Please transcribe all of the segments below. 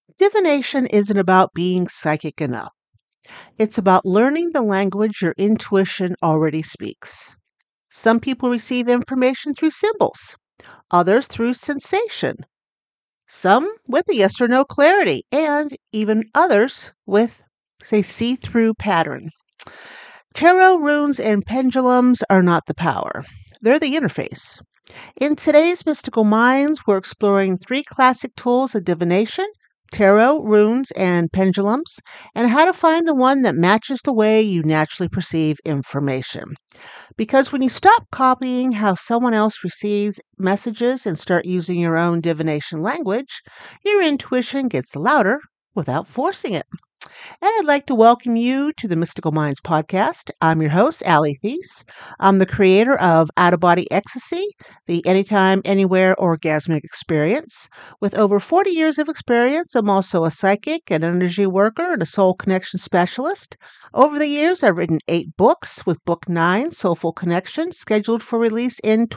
Divination isn't about being psychic enough. It's about learning the language your intuition already speaks. Some people receive information through symbols, others through sensation, some with a yes or no clarity, and even others with, say, see through pattern. Tarot runes and pendulums are not the power, they're the interface. In today's Mystical Minds, we're exploring three classic tools of divination: tarot, runes, and pendulums, and how to find the one that matches the way you naturally perceive information. Because when you stop copying how someone else receives messages and start using your own divination language, your intuition gets louder without forcing it. And I'd like to welcome you to the Mystical Minds podcast. I'm your host, Allie Thies. I'm the creator of Out of Body Ecstasy, the Anytime, Anywhere orgasmic experience. With over 40 years of experience, I'm also a psychic, an energy worker, and a soul connection specialist. Over the years, I've written 8 books, with book 9, Soulful Connection, scheduled for release in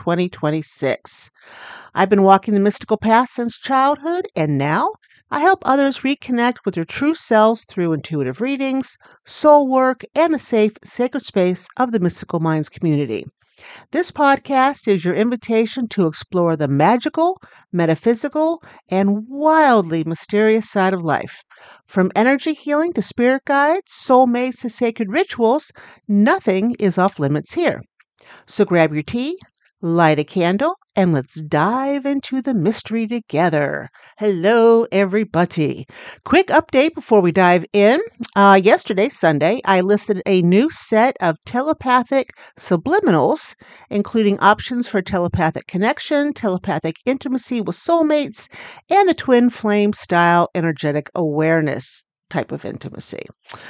2026. I've been walking the mystical path since childhood, and now I help others reconnect with their true selves through intuitive readings, soul work, and the safe, sacred space of the Mystical Minds community. This podcast is your invitation to explore the magical, metaphysical, and wildly mysterious side of life. From energy healing to spirit guides, soulmates to sacred rituals, nothing is off limits here. So grab your tea, light a candle, and let's dive into the mystery together. Hello, everybody. Quick update before we dive in. Yesterday, Sunday, I listed a new set of telepathic subliminals, including options for telepathic connection, telepathic intimacy with soulmates, and the twin flame style energetic awareness type of intimacy.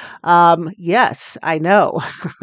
Yes, I know.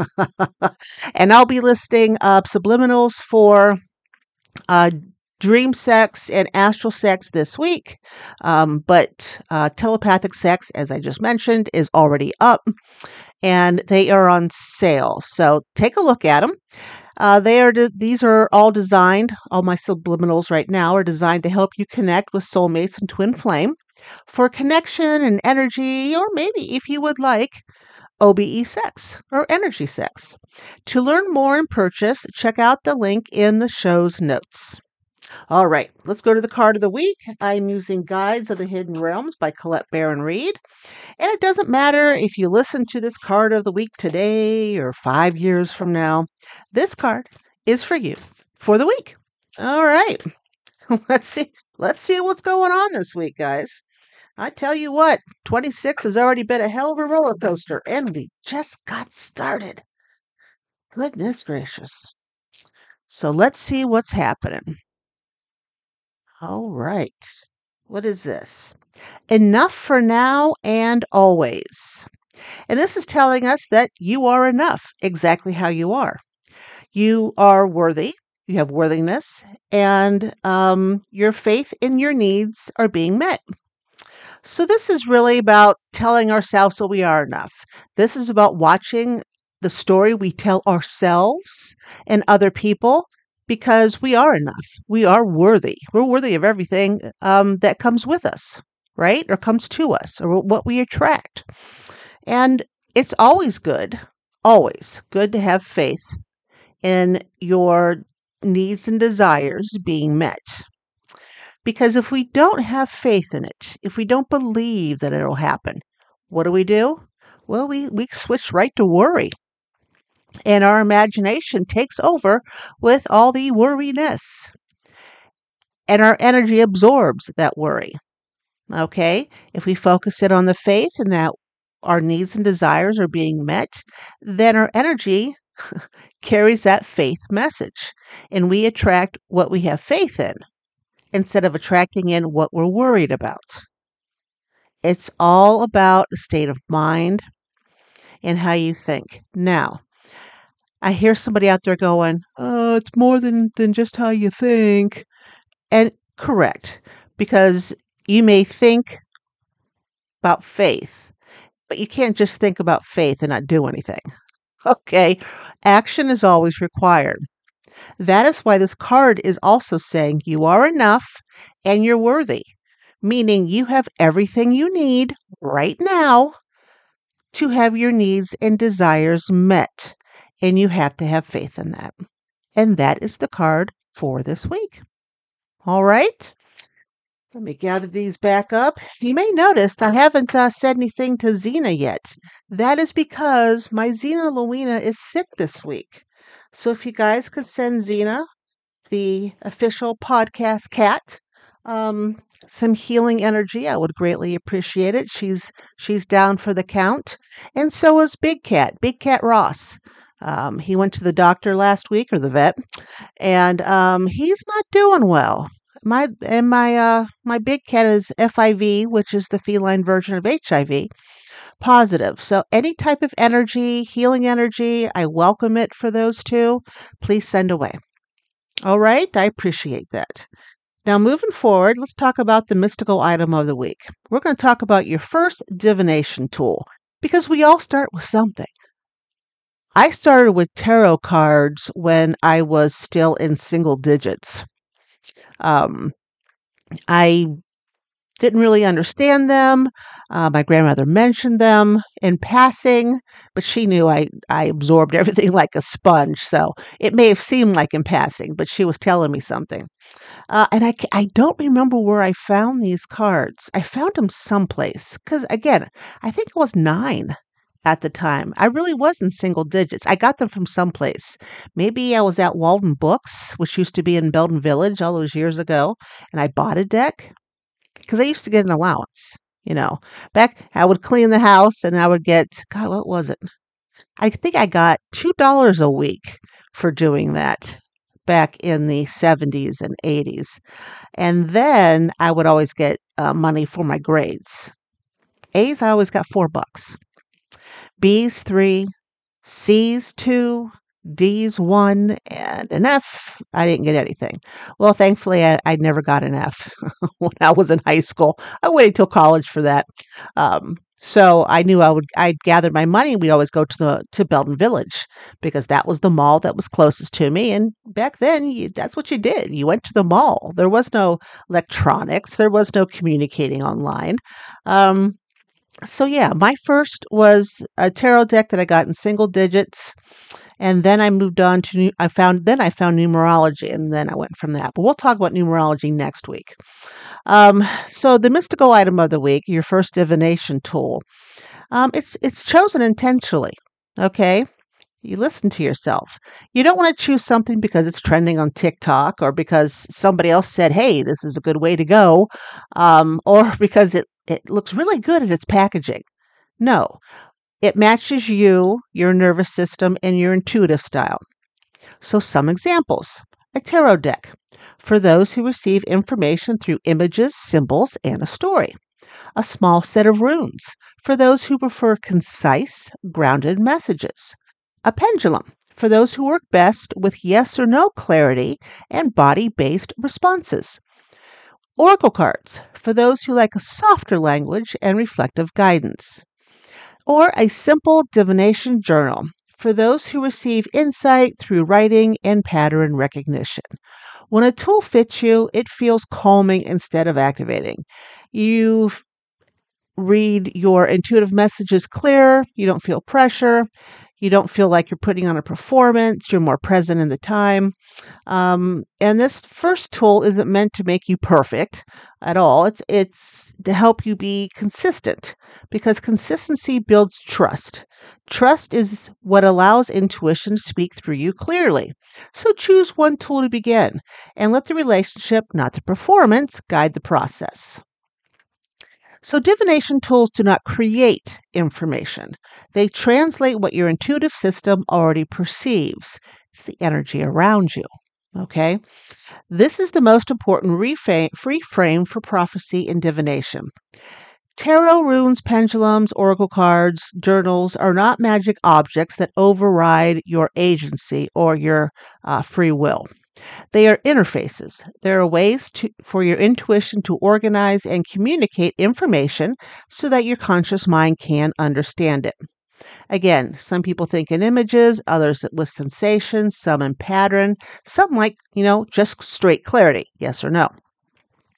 And I'll be listing subliminals for uh, dream sex and astral sex this week. But telepathic sex, as I just mentioned, is already up and they are on sale. So take a look at them. These are all designed, all my subliminals right now are designed to help you connect with soulmates and twin flame for connection and energy, or maybe if you would like, OBE sex or energy sex. To learn more and purchase, check out the link in the show's notes. All right, let's go to the card of the week. I'm using Guides of the Hidden Realms by Colette Baron Reid. And it doesn't matter if you listen to this card of the week today or 5 years from now, this card is for you for the week. All right, let's see. Let's see what's going on this week, guys. I tell you what, 26 has already been a hell of a roller coaster, and we just got started. Goodness gracious. So let's see what's happening. All right. What is this? Enough for now and always. And this is telling us that you are enough exactly how you are. You are worthy. You have worthiness, and your faith in your needs are being met. So, this is really about telling ourselves that we are enough. This is about watching the story we tell ourselves and other people, because we are enough. We are worthy. We're worthy of everything that comes with us, right? Or comes to us, or what we attract. And it's always good to have faith in your needs and desires being met. Because if we don't have faith in it, if we don't believe that it'll happen, what do? Well, we switch right to worry. And our imagination takes over with all the worriness. And our energy absorbs that worry. Okay? If we focus it on the faith and that our needs and desires are being met, then our energy carries that faith message. And we attract what we have faith in, instead of attracting in what we're worried about. It's all about a state of mind and how you think. Now, I hear somebody out there going, oh, it's more than just how you think. And correct, because you may think about faith, but you can't just think about faith and not do anything. Okay, action is always required. That is why this card is also saying you are enough and you're worthy, meaning you have everything you need right now to have your needs and desires met. And you have to have faith in that. And that is the card for this week. All right. Let me gather these back up. You may notice I haven't said anything to Xena yet. That is because my Xena Luina is sick this week. So if you guys could send Xena, the official podcast cat, some healing energy, I would greatly appreciate it. She's down for the count, and so is Big Cat Ross. He went to the doctor last week, or the vet, and he's not doing well. My big cat is FIV, which is the feline version of HIV, positive. So any type of energy, healing energy, I welcome it for those two. Please send away. All right, I appreciate that. Now, moving forward, let's talk about the mystical item of the week. We're going to talk about your first divination tool because we all start with something. I started with tarot cards when I was still in single digits. I didn't really understand them. My grandmother mentioned them in passing, but she knew I absorbed everything like a sponge. So it may have seemed like in passing, but she was telling me something. And I don't remember where I found these cards. I found them someplace because, again, I think I was 9 at the time. I really was in single digits. I got them from someplace. Maybe I was at Walden Books, which used to be in Belden Village all those years ago, and I bought a deck because I used to get an allowance. Back I would clean the house and I would get, God, what was it? I think I got $2 a week for doing that back in the 70s and 80s. And then I would always get money for my grades. A's, I always got $4. B's 3, C's 2, D's 1, and an F. I didn't get anything. Well, thankfully, I never got an F when I was in high school. I waited till college for that. So I knew I'd gather my money. We'd always go to Belden Village because that was the mall that was closest to me. And back then, that's what you did. You went to the mall. There was no electronics. There was no communicating online. So yeah, my first was a tarot deck that I got in single digits, and then I moved on to I found numerology, and then I went from that. But we'll talk about numerology next week. So the mystical item of the week, your first divination tool, it's chosen intentionally. Okay. You listen to yourself. You don't want to choose something because it's trending on TikTok or because somebody else said, hey, this is a good way to go, or because it looks really good at its packaging. No, it matches you, your nervous system, and your intuitive style. So some examples. A tarot deck for those who receive information through images, symbols, and a story. A small set of runes for those who prefer concise, grounded messages. A pendulum for those who work best with yes or no clarity and body-based responses. Oracle cards for those who like a softer language and reflective guidance. Or a simple divination journal for those who receive insight through writing and pattern recognition. When a tool fits you, it feels calming instead of activating. You read your intuitive messages clearer, you don't feel pressure, you don't feel like you're putting on a performance, you're more present in the time. And this first tool isn't meant to make you perfect at all. It's to help you be consistent because consistency builds trust. Trust is what allows intuition to speak through you clearly. So choose one tool to begin and let the relationship, not the performance, guide the process. So divination tools do not create information. They translate what your intuitive system already perceives. It's the energy around you. Okay? This is the most important reframe for prophecy and divination. Tarot, runes, pendulums, oracle cards, journals are not magic objects that override your agency or your free will. They are interfaces. There are ways for your intuition to organize and communicate information so that your conscious mind can understand it. Again, some people think in images, others with sensations, some in pattern, some like, just straight clarity, yes or no.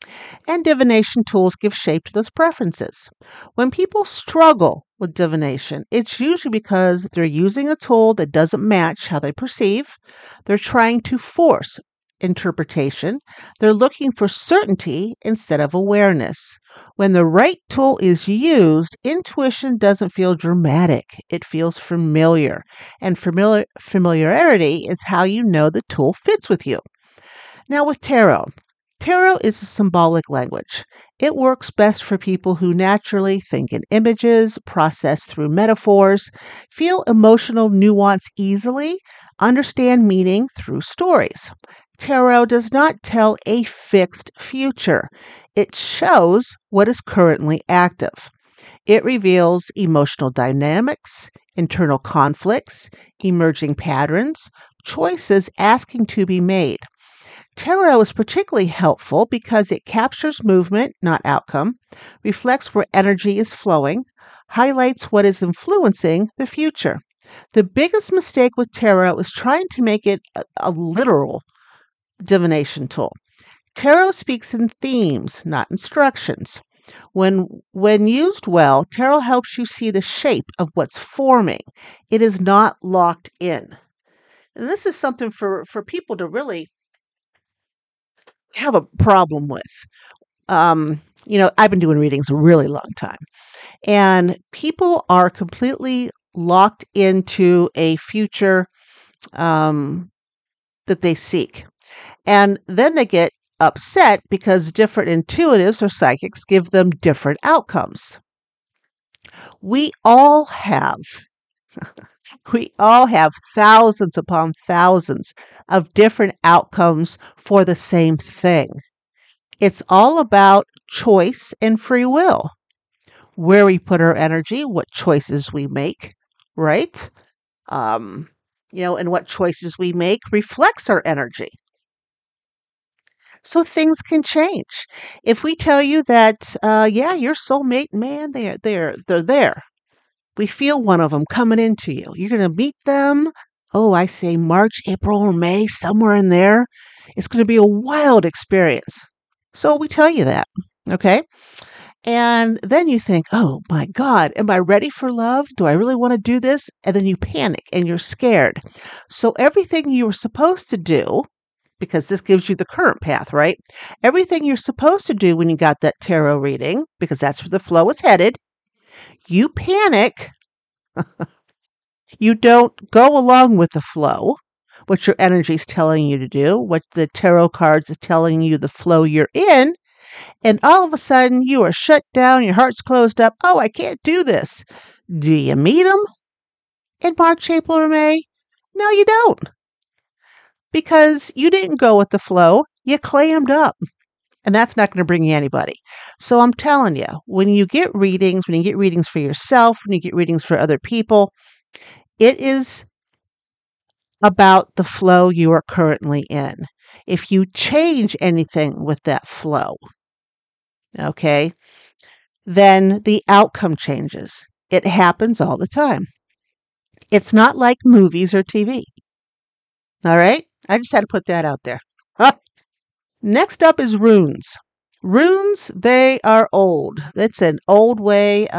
And divination tools give shape to those preferences. When people struggle with divination, it's usually because they're using a tool that doesn't match how they perceive. They're trying to force interpretation. They're looking for certainty instead of awareness. When the right tool is used, intuition doesn't feel dramatic. It feels familiar. And familiarity is how you know the tool fits with you. Now, with tarot, tarot is a symbolic language. It works best for people who naturally think in images, process through metaphors, feel emotional nuance easily, understand meaning through stories. Tarot does not tell a fixed future, it shows what is currently active. It reveals emotional dynamics, internal conflicts, emerging patterns, choices asking to be made. Tarot is particularly helpful because it captures movement, not outcome, reflects where energy is flowing, highlights what is influencing the future. The biggest mistake with tarot is trying to make it a literal divination tool. Tarot speaks in themes, not instructions. When used well, tarot helps you see the shape of what's forming. It is not locked in. And this is something for people to really have a problem with. I've been doing readings a really long time, and people are completely locked into a future um, that they seek. And then they get upset because different intuitives or psychics give them different outcomes. We all have we all have thousands upon thousands of different outcomes for the same thing. It's all about choice and free will. Where we put our energy, what choices we make, right? Um, and what choices we make reflects our energy. So things can change. If we tell you that, yeah, your soulmate, man, they're there. We feel one of them coming into you. You're going to meet them. Oh, I say March, April, or May, somewhere in there. It's going to be a wild experience. So we tell you that, okay? And then you think, oh my God, am I ready for love? Do I really want to do this? And then you panic and you're scared. So everything you were supposed to do, because this gives you the current path, right? Everything you're supposed to do when you got that tarot reading, because that's where the flow is headed, you panic. You don't go along with the flow, what your energy is telling you to do, what the tarot cards is telling you the flow you're in. And all of a sudden, you are shut down, your heart's closed up. Oh, I can't do this. Do you meet them in March, April, or May? No, you don't. Because you didn't go with the flow, you clammed up. And that's not going to bring you anybody. So I'm telling you, when you get readings for yourself, when you get readings for other people, it is about the flow you are currently in. If you change anything with that flow, okay, then the outcome changes. It happens all the time. It's not like movies or TV. All right? I just had to put that out there. Next up is runes. Runes, they are old. It's an old way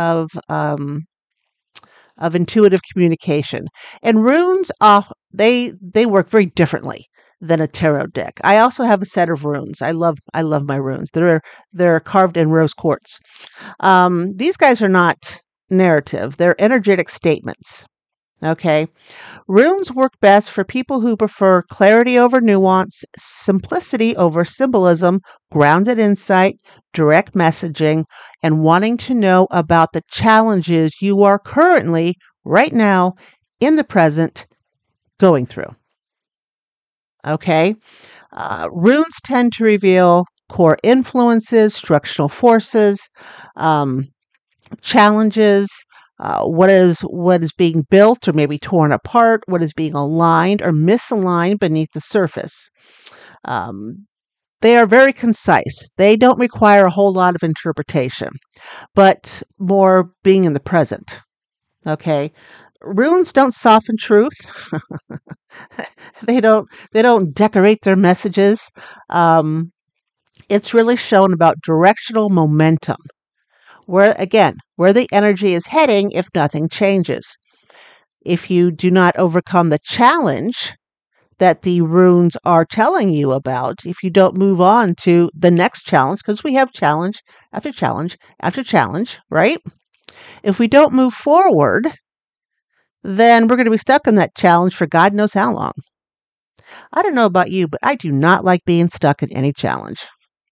of intuitive communication. And runes, they work very differently than a tarot deck. I also have a set of runes. I love my runes. They're carved in rose quartz. These guys are not narrative. They're energetic statements. Okay. Runes work best for people who prefer clarity over nuance, simplicity over symbolism, grounded insight, direct messaging, and wanting to know about the challenges you are currently, right now, in the present, going through. Okay. Runes tend to reveal core influences, structural forces, um, challenges, what is being built or maybe torn apart, what is being aligned or misaligned beneath the surface. Um, they are very concise. They don't require a whole lot of interpretation, but more being in the present. Okay, runes don't soften truth. They don't decorate their messages. Um, It's really shown about directional momentum, where the energy is heading if nothing changes. If you do not overcome the challenge that the runes are telling you about, if you don't move on to the next challenge, because we have challenge after challenge after challenge, right? If we don't move forward, then we're going to be stuck in that challenge for God knows how long. I don't know about you, but I do not like being stuck in any challenge.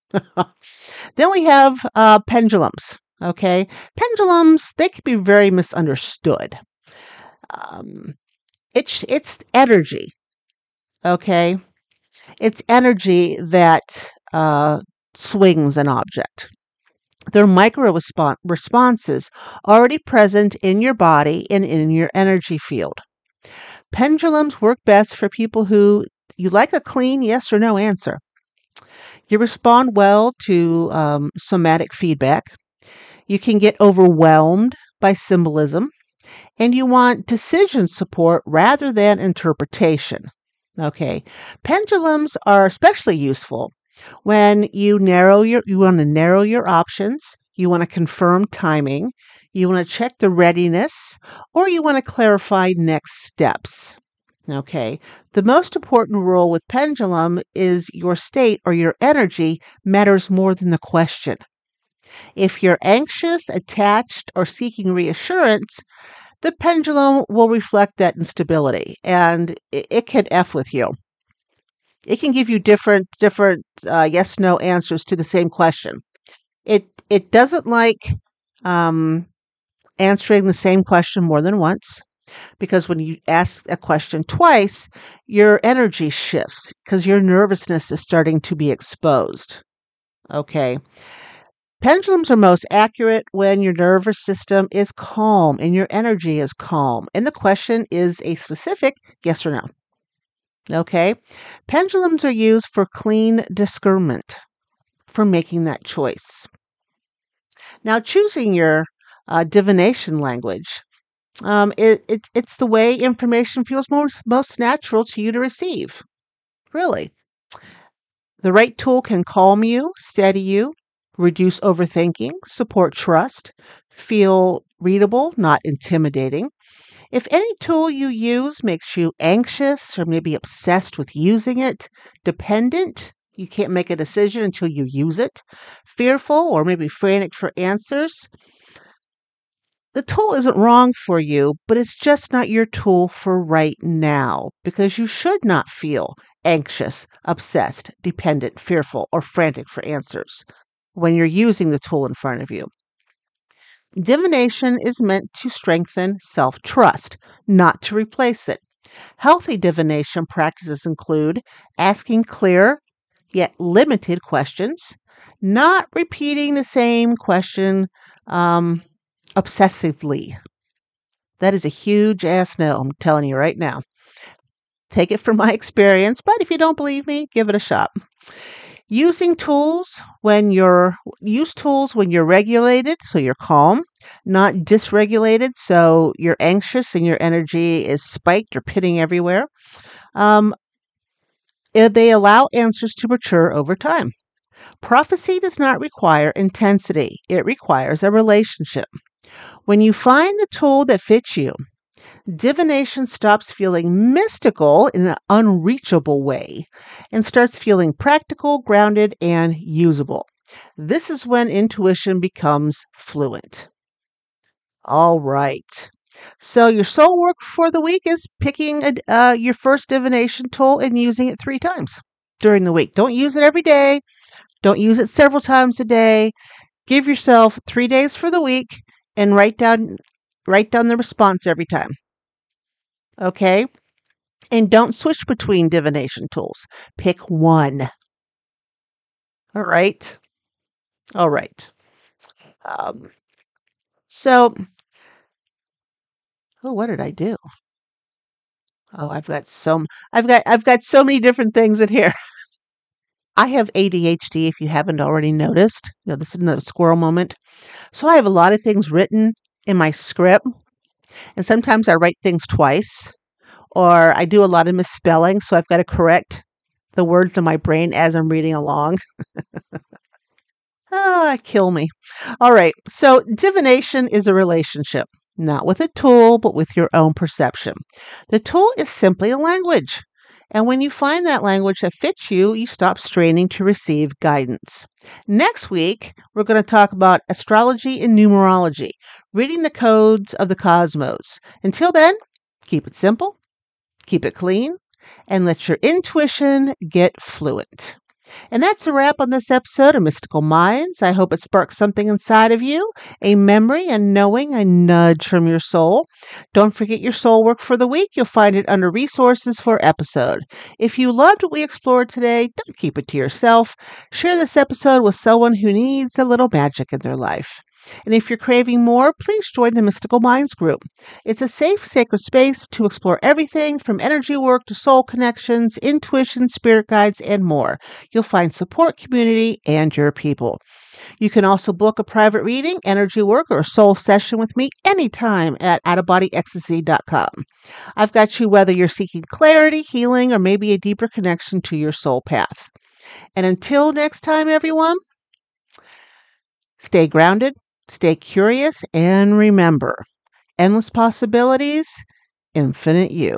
Then we have pendulums. Okay, pendulums, they can be very misunderstood. Um, it's energy. Okay, it's energy that swings an object. They're responses already present in your body and in your energy field. Pendulums work best for people who you like a clean yes or no answer. You respond well to somatic feedback. You can get overwhelmed by symbolism, and you want decision support rather than interpretation. Okay. Pendulums are especially useful when you want to narrow your options, you want to confirm timing, you want to check the readiness, or you want to clarify next steps. Okay. The most important rule with pendulum is your state or your energy matters more than the question. If you're anxious, attached, or seeking reassurance, the pendulum will reflect that instability, and it can F with you. It can give you different yes no answers to the same question. It doesn't like answering the same question more than once, because when you ask a question twice, your energy shifts because your nervousness is starting to be exposed. Okay. Pendulums are most accurate when your nervous system is calm and your energy is calm, and the question is a specific yes or no. Okay? Pendulums are used for clean discernment, for making that choice. Now, choosing your divination language, it's the way information feels most natural to you to receive. Really. The right tool can calm you, steady you, reduce overthinking, support trust, feel readable, not intimidating. If any tool you use makes you anxious or maybe obsessed with using it, dependent, you can't make a decision until you use it, fearful or maybe frantic for answers, the tool isn't wrong for you, but it's just not your tool for right now because you should not feel anxious, obsessed, dependent, fearful, or frantic for answers when you're using the tool in front of you. Divination is meant to strengthen self trust, not to replace it. Healthy divination practices include asking clear yet limited questions, not repeating the same question obsessively. That is a huge ass no, I'm telling you right now. Take it from my experience, but if you don't believe me, give it a shot. Use tools when you're regulated, so you're calm, not dysregulated, so you're anxious and your energy is spiked or pitting everywhere. They allow answers to mature over time. Prophecy does not require intensity; it requires a relationship. When you find the tool that fits you, divination stops feeling mystical in an unreachable way and starts feeling practical, grounded, and usable. This is when intuition becomes fluent. All right. So your soul work for the week is picking your first divination tool and using it 3 times during the week. Don't use it every day. Don't use it several times a day. Give yourself 3 days for the week and write down the response every time. Okay? And don't switch between divination tools. Pick one. All right? All right. So, what did I do? Oh, I've got so many different things in here. I have ADHD if you haven't already noticed. This is another squirrel moment. So I have a lot of things written in my script, and sometimes I write things twice, or I do a lot of misspelling, so I've got to correct the words in my brain as I'm reading along. Kill me. All right. So, divination is a relationship, not with a tool, but with your own perception. The tool is simply a language. And when you find that language that fits you, you stop straining to receive guidance. Next week, we're going to talk about astrology and numerology, reading the codes of the cosmos. Until then, keep it simple, keep it clean, and let your intuition get fluent. And that's a wrap on this episode of Mystical Minds. I hope it sparked something inside of you, a memory, a knowing, a nudge from your soul. Don't forget your soul work for the week. You'll find it under resources for episode. If you loved what we explored today, don't keep it to yourself. Share this episode with someone who needs a little magic in their life. And if you're craving more, please join the Mystical Minds group. It's a safe, sacred space to explore everything from energy work to soul connections, intuition, spirit guides, and more. You'll find support, community, and your people. You can also book a private reading, energy work, or a soul session with me anytime at outofbodyecstasy.com. I've got you whether you're seeking clarity, healing, or maybe a deeper connection to your soul path. And until next time, everyone, stay grounded, stay curious, and remember, endless possibilities, infinite you.